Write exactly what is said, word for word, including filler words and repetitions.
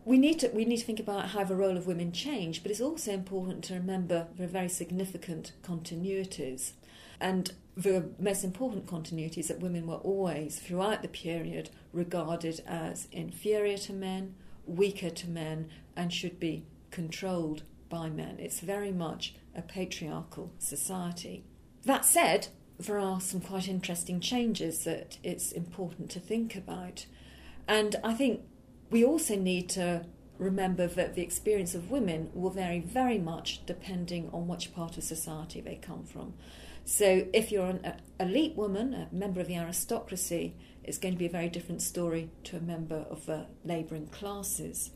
we need to we need to think about how the role of women changed, but it's also important to remember there are very significant continuities. And the most important continuity is that women were always, throughout the period, regarded as inferior to men, weaker to men, and should be controlled by men. It's very much a patriarchal society. That said, there are some quite interesting changes that it's important to think about. And I think we also need to remember that the experience of women will vary very much depending on which part of society they come from. So if you're an elite woman, a member of the aristocracy, it's going to be a very different story to a member of the labouring classes.